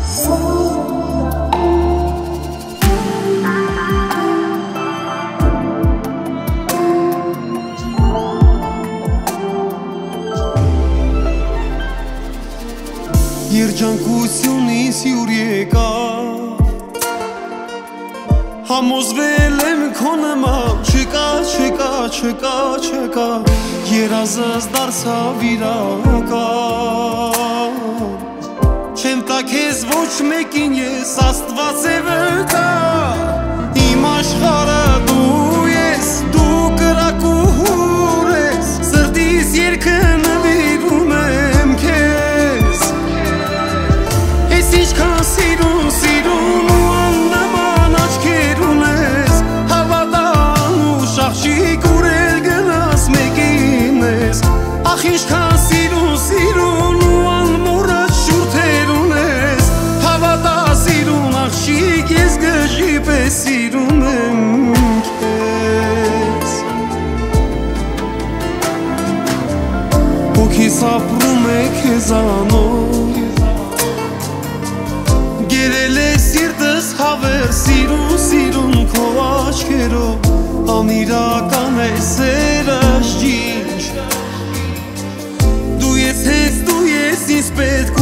Երջանկությունից յուր եկավ Համոզվել եմ քո նման չկա Երազս դարձավ իրական Չեմ տա քեզ ոչ մեկին ես Աստված է վկա Իմ աշխարհը դու ես Դու կրակուհուր ես Սրտիս երգը նվիրում եմ քեզ Ես ինչքան սիրուն ու աննման աչքեր ունես Հավատան ու շաղջիկ ուրել գնաս մեկին ես Ախ ինչքան սիրուն ու անմոռաջ շուրթեր ունես Հավատա սիրուն աղջիկ ես գժի պես սիրում եմ քեզ Հոգիս ապրում է քեզանով Գերել է սիրտս հավեր սիրուն քո աչքերով Անիրական է սերս ջինջ Դու ես ինձ պետք